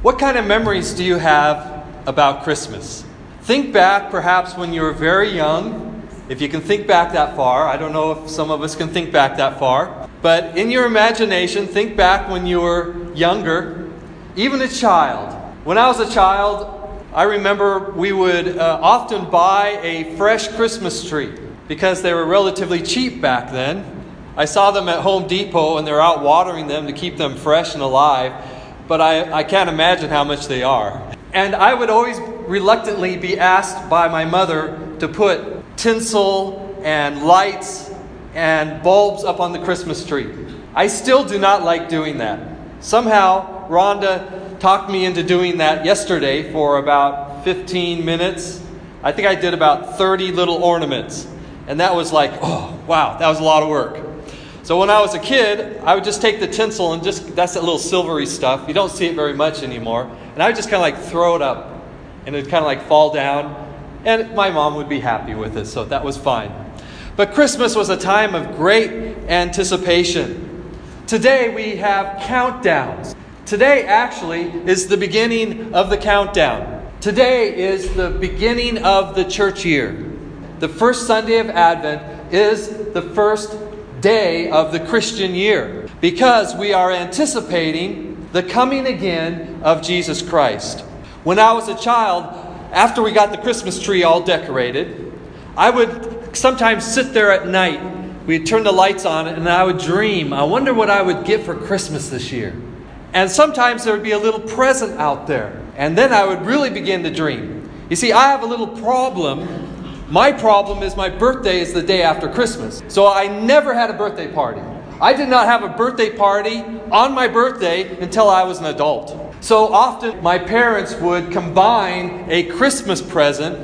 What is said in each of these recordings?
What kind of memories do you have about Christmas? Think back perhaps when you were very young, if you can think back that far. I don't know if some of us can think back that far. But in your imagination, think back when you were younger, even a child. When I was a child, I remember we would often buy a fresh Christmas tree because they were relatively cheap back then. I saw them at Home Depot and they're out watering them to keep them fresh and alive, but I can't imagine how much they are. And I would always reluctantly be asked by my mother to put tinsel and lights and bulbs up on the Christmas tree. I still do not like doing that. Somehow, Rhonda talked me into doing that yesterday for about 15 minutes. I think I did about 30 little ornaments. And that was like, oh, wow, that was a lot of work. So when I was a kid, I would just take the tinsel and that's that little silvery stuff. You don't see it very much anymore. And I would just kind of like throw it up. And it would kind of like fall down. And my mom would be happy with it, so that was fine. But Christmas was a time of great anticipation. Today we have countdowns. Today actually is the beginning of the countdown. Today is the beginning of the church year. The first Sunday of Advent is the first day of the Christian year because we are anticipating the coming again of Jesus Christ. When I was a child, after we got the Christmas tree all decorated, I would sometimes sit there at night. We'd turn the lights on and I would dream, I wonder what I would get for Christmas this year. And sometimes there would be a little present out there. And then I would really begin to dream. You see, I have a little problem. My problem is my birthday is the day after Christmas. So I never had a birthday party. I did not have a birthday party on my birthday until I was an adult. So often my parents would combine a Christmas present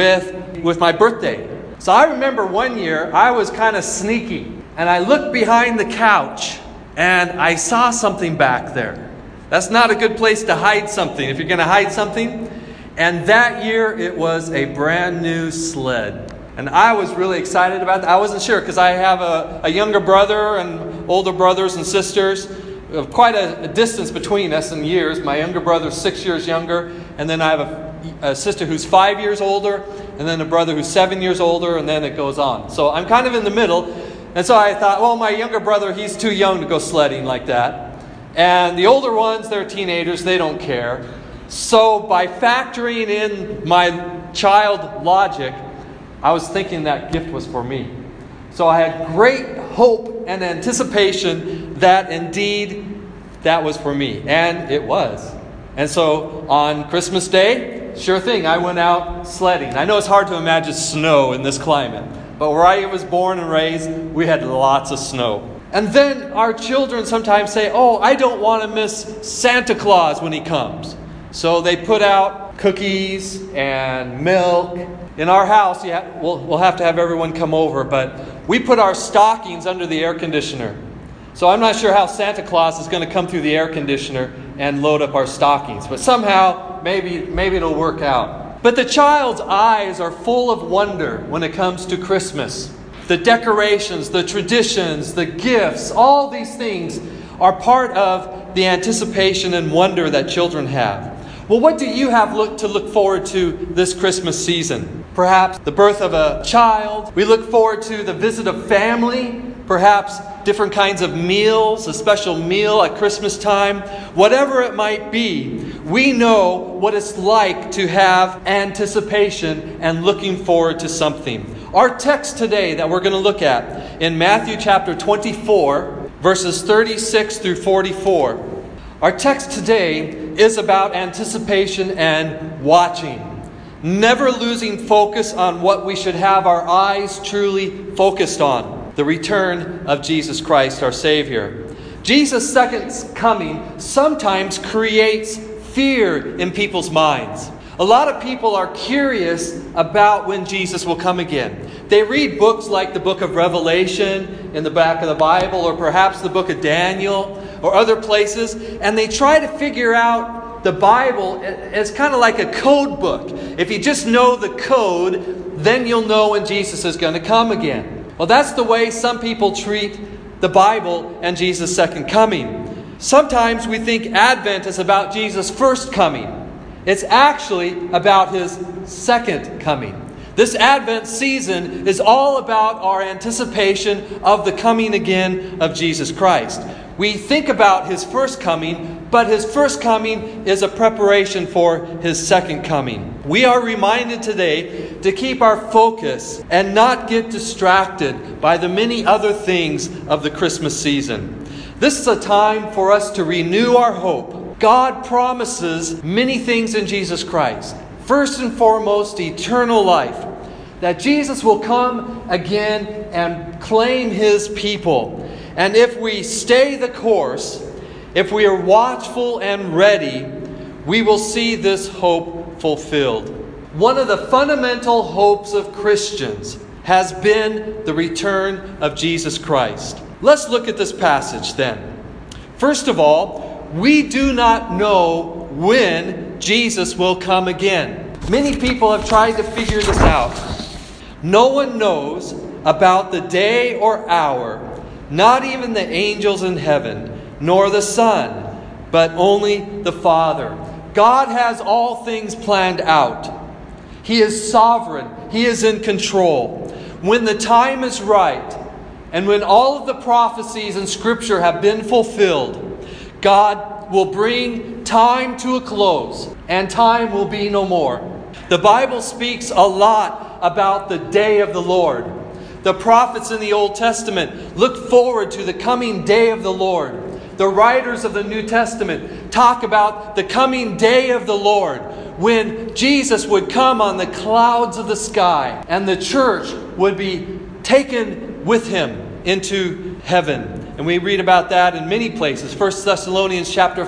with my birthday. So I remember one year I was kind of sneaky. And I looked behind the couch and I saw something back there. That's not a good place to hide something. If you're going to hide something. And that year, it was a brand new sled. And I was really excited about that. I wasn't sure because I have a younger brother and older brothers and sisters. Quite a distance between us in years. My younger brother's 6 years younger. And then I have a sister who's 5 years older. And then a brother who's 7 years older. And then it goes on. So I'm kind of in the middle. And so I thought, well, my younger brother, he's too young to go sledding like that. And the older ones, they're teenagers. They don't care. So by factoring in my child logic, I was thinking that gift was for me. So I had great hope and anticipation that indeed that was for me. And it was. And so on Christmas Day, sure thing, I went out sledding. I know it's hard to imagine snow in this climate. But where I was born and raised, we had lots of snow. And then our children sometimes say, oh, I don't want to miss Santa Claus when he comes. So they put out cookies and milk. In our house, we'll have to have everyone come over, but we put our stockings under the air conditioner. So I'm not sure how Santa Claus is going to come through the air conditioner and load up our stockings. But somehow, maybe it'll work out. But the child's eyes are full of wonder when it comes to Christmas. The decorations, the traditions, the gifts, all these things are part of the anticipation and wonder that children have. Well, what do you have to look forward to this Christmas season? Perhaps the birth of a child. We look forward to the visit of family. Perhaps different kinds of meals, a special meal at Christmas time. Whatever it might be, we know what it's like to have anticipation and looking forward to something. Our text today that we're going to look at in Matthew chapter 24, verses 36 through 44. Our text today is about anticipation and watching. Never losing focus on what we should have our eyes truly focused on. The return of Jesus Christ, our Savior. Jesus' second coming sometimes creates fear in people's minds. A lot of people are curious about when Jesus will come again. They read books like the book of Revelation in the back of the Bible, or perhaps the book of Daniel, or other places, and they try to figure out the Bible as kind of like a code book. If you just know the code, then you'll know when Jesus is going to come again. Well, that's the way some people treat the Bible and Jesus' second coming. Sometimes we think Advent is about Jesus' first coming. It's actually about His second coming. This Advent season is all about our anticipation of the coming again of Jesus Christ. We think about His first coming, but His first coming is a preparation for His second coming. We are reminded today to keep our focus and not get distracted by the many other things of the Christmas season. This is a time for us to renew our hope. God promises many things in Jesus Christ. First and foremost, eternal life. That Jesus will come again and claim His people. And if we stay the course, if we are watchful and ready, we will see this hope fulfilled. One of the fundamental hopes of Christians has been the return of Jesus Christ. Let's look at this passage then. First of all, we do not know when Jesus will come again. Many people have tried to figure this out. No one knows about the day or hour, not even the angels in heaven, nor the Son, but only the Father. God has all things planned out. He is sovereign. He is in control. When the time is right, and when all of the prophecies in Scripture have been fulfilled, God will bring time to a close, and time will be no more. The Bible speaks a lot about the day of the Lord. The prophets in the Old Testament looked forward to the coming day of the Lord. The writers of the New Testament talk about the coming day of the Lord, when Jesus would come on the clouds of the sky and the church would be taken with Him into heaven. And we read about that in many places. 1 Thessalonians chapter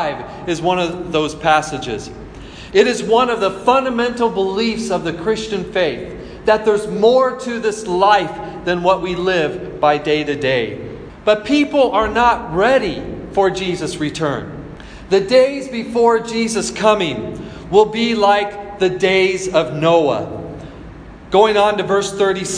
5 is one of those passages. It is one of the fundamental beliefs of the Christian faith that there's more to this life than what we live by day to day. But people are not ready for Jesus' return. The days before Jesus' coming will be like the days of Noah. Going on to verse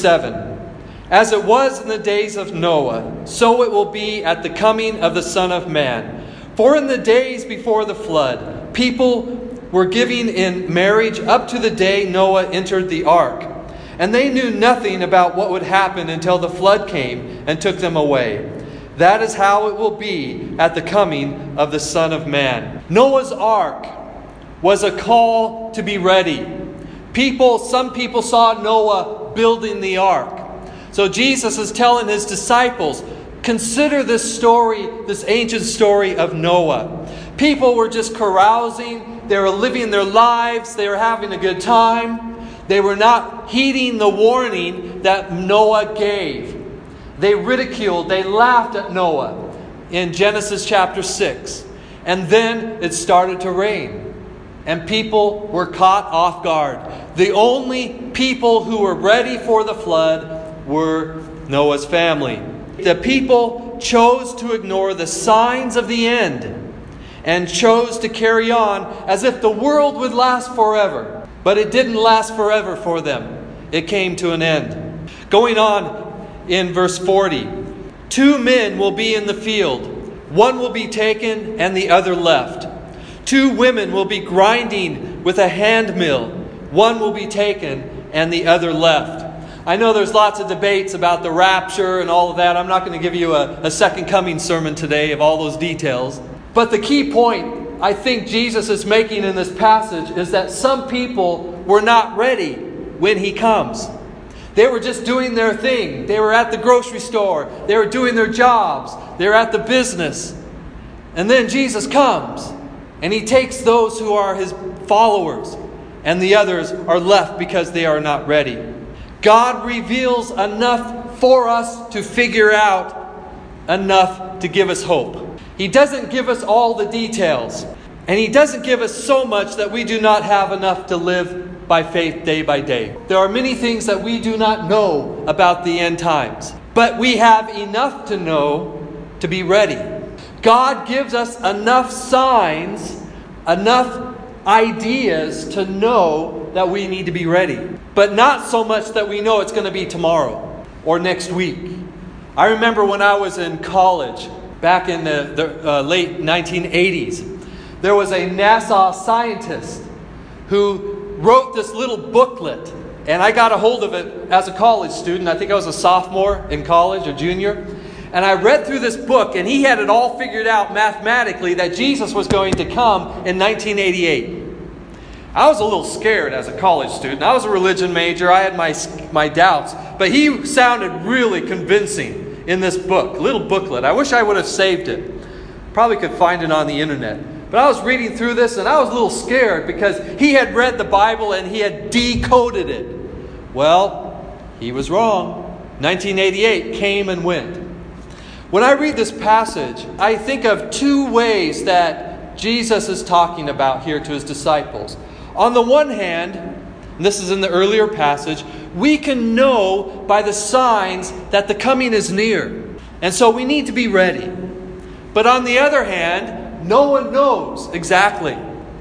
37. As it was in the days of Noah, so it will be at the coming of the Son of Man. For in the days before the flood, people were giving in marriage up to the day Noah entered the ark. And they knew nothing about what would happen until the flood came and took them away. That is how it will be at the coming of the Son of Man. Noah's ark was a call to be ready. Some people saw Noah building the ark. So Jesus is telling His disciples, consider this story, this ancient story of Noah. People were just carousing. They were living their lives. They were having a good time. They were not heeding the warning that Noah gave. They ridiculed, they laughed at Noah in Genesis chapter 6. And then it started to rain. And people were caught off guard. The only people who were ready for the flood were Noah's family. The people chose to ignore the signs of the end and chose to carry on as if the world would last forever. But it didn't last forever for them. It came to an end. Going on in verse 40. 2 men will be in the field. One will be taken and the other left. 2 women will be grinding with a hand mill. One will be taken and the other left. I know there's lots of debates about the rapture and all of that. I'm not going to give you a second coming sermon today of all those details. But the key point I think Jesus is making in this passage is that some people were not ready when He comes. They were just doing their thing. They were at the grocery store. They were doing their jobs. They were at the business. And then Jesus comes and He takes those who are His followers, and the others are left because they are not ready. God reveals enough for us to figure out, enough to give us hope. He doesn't give us all the details. And He doesn't give us so much that we do not have enough to live by faith day by day. There are many things that we do not know about the end times. But we have enough to know to be ready. God gives us enough signs, enough ideas to know that we need to be ready. But not so much that we know it's going to be tomorrow or next week. I remember when I was in college, back in the late 1980s, there was a NASA scientist who wrote this little booklet. And I got a hold of it as a college student. I think I was a sophomore in college, a junior. And I read through this book, and he had it all figured out mathematically that Jesus was going to come in 1988. I was a little scared as a college student. I was a religion major. I had my doubts. But he sounded really convincing in this book, little booklet. I wish I would have saved it. Probably could find it on the internet. But I was reading through this, and I was a little scared because he had read the Bible and he had decoded it. Well, he was wrong. 1988 came and went. When I read this passage, I think of two ways that Jesus is talking about here to his disciples. On the one hand, and this is in the earlier passage, we can know by the signs that the coming is near. And so we need to be ready. But on the other hand, no one knows exactly.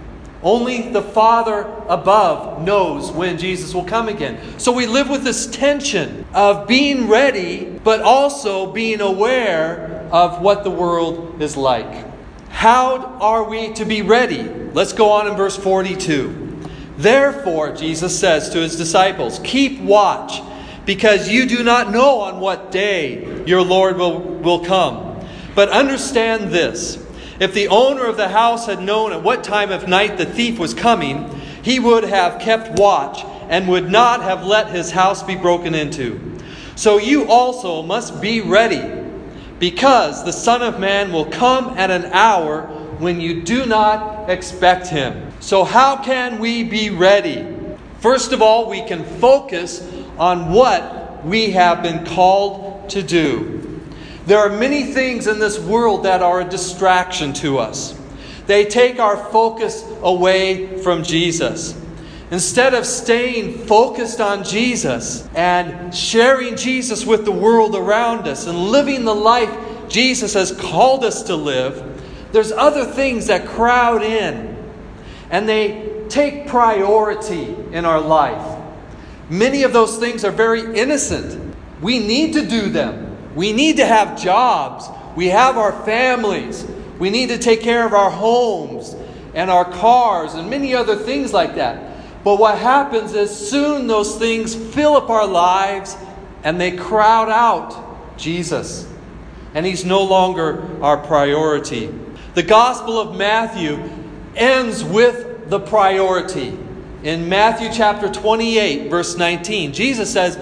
Only the Father above knows when Jesus will come again. So we live with this tension of being ready, but also being aware of what the world is like. How are we to be ready? Let's go on in verse 42. Therefore, Jesus says to his disciples, keep watch, because you do not know on what day your Lord will come. But understand this. If the owner of the house had known at what time of night the thief was coming, he would have kept watch and would not have let his house be broken into. So you also must be ready, because the Son of Man will come at an hour when you do not expect him. So how can we be ready? First of all, we can focus on what we have been called to do. There are many things in this world that are a distraction to us. They take our focus away from Jesus. Instead of staying focused on Jesus and sharing Jesus with the world around us and living the life Jesus has called us to live, there's other things that crowd in and they take priority in our life. Many of those things are very innocent. We need to do them. We need to have jobs. We have our families. We need to take care of our homes and our cars and many other things like that. But what happens is soon those things fill up our lives and they crowd out Jesus. And he's no longer our priority. The Gospel of Matthew ends with the priority. In Matthew chapter 28, verse 19, Jesus says,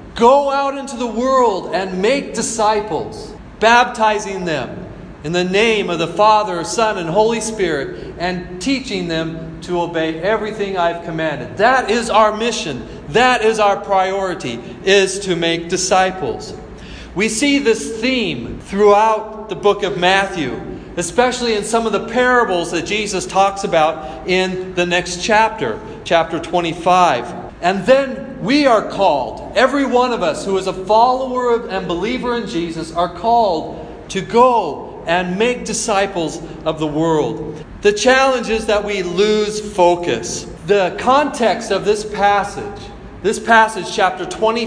go out into the world and make disciples, baptizing them in the name of the Father, Son, and Holy Spirit, and teaching them to obey everything I've commanded. That is our mission. That is our priority, is to make disciples. We see this theme throughout the book of Matthew, especially in some of the parables that Jesus talks about in the next chapter, chapter 25. And then we are called, every one of us who is a follower and believer in Jesus, are called to go and make disciples of the world. The challenge is that we lose focus. The context of this passage, chapter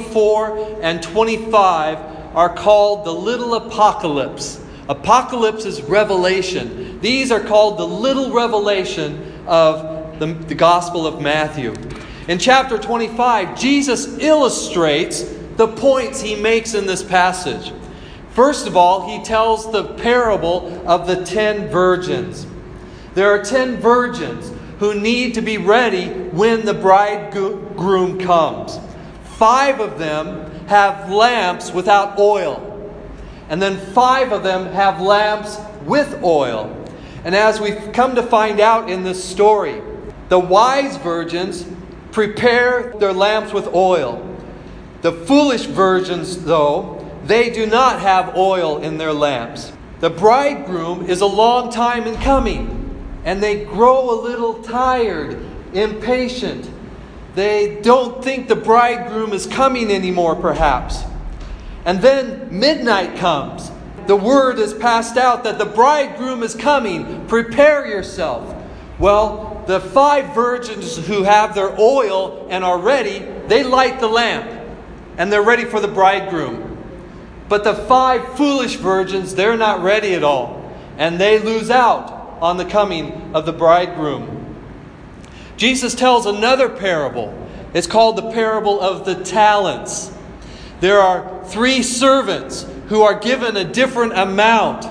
24 and 25, are called the little apocalypse. Apocalypse is revelation. These are called the little revelation of the Gospel of Matthew. In chapter 25, Jesus illustrates the points he makes in this passage. First of all, he tells the parable of the 10 virgins. There are 10 virgins who need to be ready when the bridegroom comes. 5 of them have lamps without oil. And then 5 of them have lamps with oil. And as we've come to find out in this story, the wise virgins prepare their lamps with oil. The foolish virgins, though, they do not have oil in their lamps. The bridegroom is a long time in coming, and they grow a little tired, impatient. They don't think the bridegroom is coming anymore, perhaps. And then midnight comes. The word is passed out that the bridegroom is coming. Prepare yourself. Well, the 5 virgins who have their oil and are ready, they light the lamp. And they're ready for the bridegroom. But the 5 foolish virgins, they're not ready at all. And they lose out on the coming of the bridegroom. Jesus tells another parable. It's called the parable of the talents. There are 3 servants who are given a different amount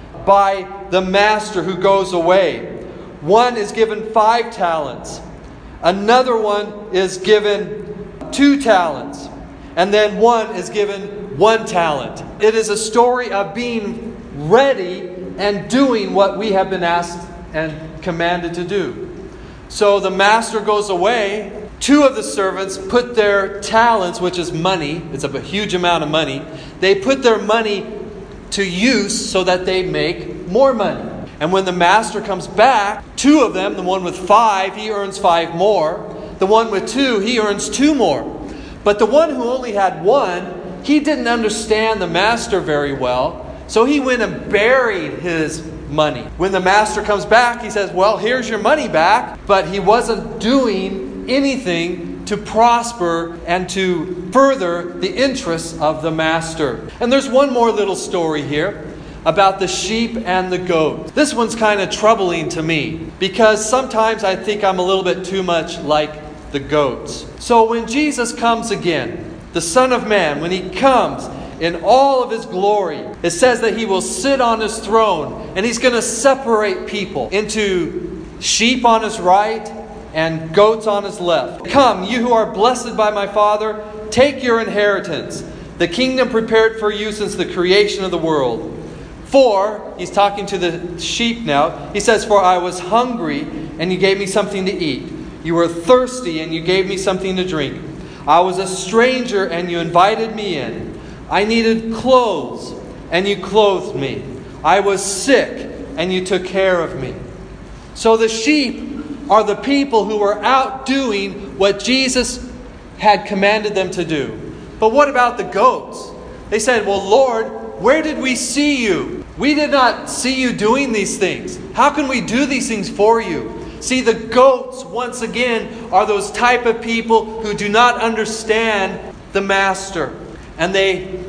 by the master who goes away. One is given 5 talents. Another one is given 2 talents. And then one is given 1 talent. It is a story of being ready and doing what we have been asked and commanded to do. So the master goes away. 2 of the servants put their talents, which is money, it's a huge amount of money, they put their money to use so that they make more money. And when the master comes back, 2 of them, the one with 5, he earns 5 more. The one with 2, he earns 2 more. But the one who only had 1, he didn't understand the master very well. So he went and buried his money. When the master comes back, he says, well, here's your money back. But he wasn't doing anything to prosper and to further the interests of the master. And there's one more little story here about the sheep and the goat. This one's kind of troubling to me because sometimes I think I'm a little bit too much like the goats. So when Jesus comes again, the Son of Man, when He comes in all of His glory, it says that He will sit on His throne and He's going to separate people into sheep on His right and goats on His left. Come, you who are blessed by my Father, take your inheritance, the kingdom prepared for you since the creation of the world. For, He's talking to the sheep now, He says, for I was hungry and you gave me something to eat. You were thirsty and you gave me something to drink. I was a stranger and you invited me in. I needed clothes and you clothed me. I was sick and you took care of me. So the sheep are the people who were out doing what Jesus had commanded them to do. But what about the goats? They said, well, Lord, where did we see you? We did not see you doing these things. How can we do these things for you? See, the goats, once again, are those type of people who do not understand the master. And they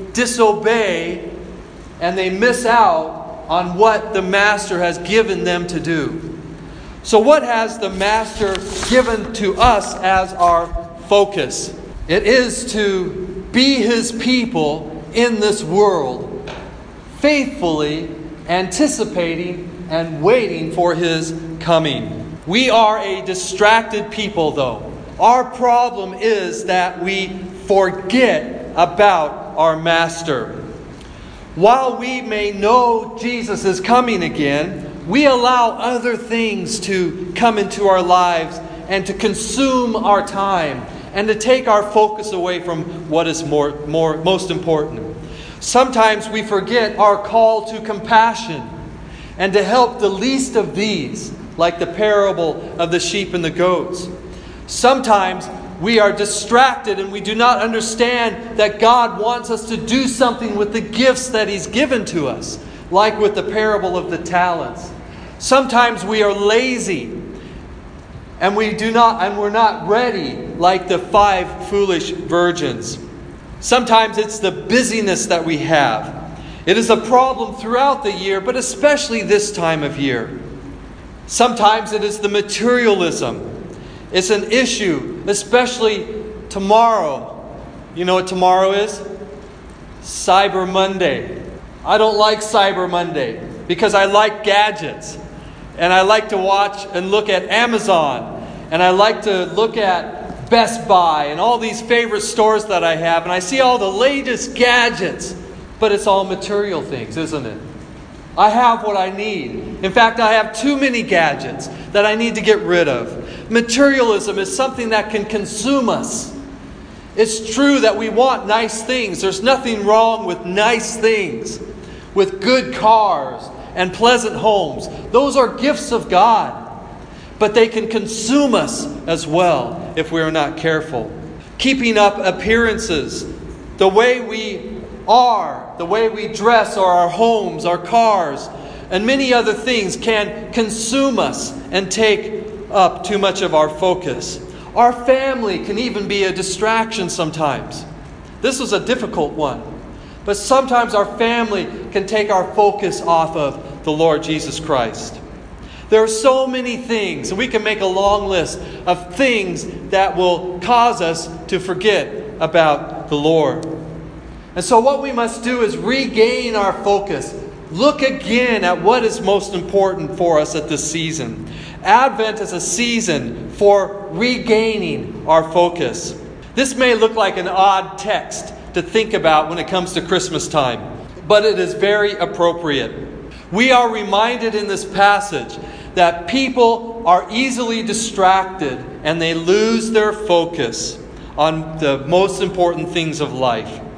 disobey and they miss out on what the master has given them to do. So what has the master given to us as our focus? It is to be His people in this world, faithfully anticipating and waiting for His coming. We are a distracted people, though. Our problem is that we forget about our Master. While we may know Jesus is coming again, we allow other things to come into our lives and to consume our time and to take our focus away from what is most important. Sometimes we forget our call to compassion and to help the least of these, like the parable of the sheep and the goats. Sometimes we are distracted and we do not understand that God wants us to do something with the gifts that He's given to us, like with the parable of the talents. Sometimes we are lazy and we're not ready, like the 5 foolish virgins. Sometimes it's the busyness that we have. It is a problem throughout the year, but especially this time of year. Sometimes it is the materialism. It's an issue, especially tomorrow. You know what tomorrow is? Cyber Monday. I don't like Cyber Monday because I like gadgets. And I like to watch and look at Amazon. And I like to look at Best Buy and all these favorite stores that I have. And I see all the latest gadgets. But it's all material things, isn't it? I have what I need. In fact, I have too many gadgets that I need to get rid of. Materialism is something that can consume us. It's true that we want nice things. There's nothing wrong with nice things, with good cars and pleasant homes. Those are gifts of God. But they can consume us as well if we are not careful. Keeping up appearances, the way we are, the way we dress, or our homes, our cars, and many other things can consume us and take up too much of our focus. Our family can even be a distraction sometimes. This was a difficult one. But sometimes our family can take our focus off of the Lord Jesus Christ. There are so many things, and we can make a long list of things that will cause us to forget about the Lord. And so what we must do is regain our focus. Look again at what is most important for us at this season. Advent is a season for regaining our focus. This may look like an odd text to think about when it comes to Christmas time, but it is very appropriate. We are reminded in this passage that people are easily distracted and they lose their focus on the most important things of life.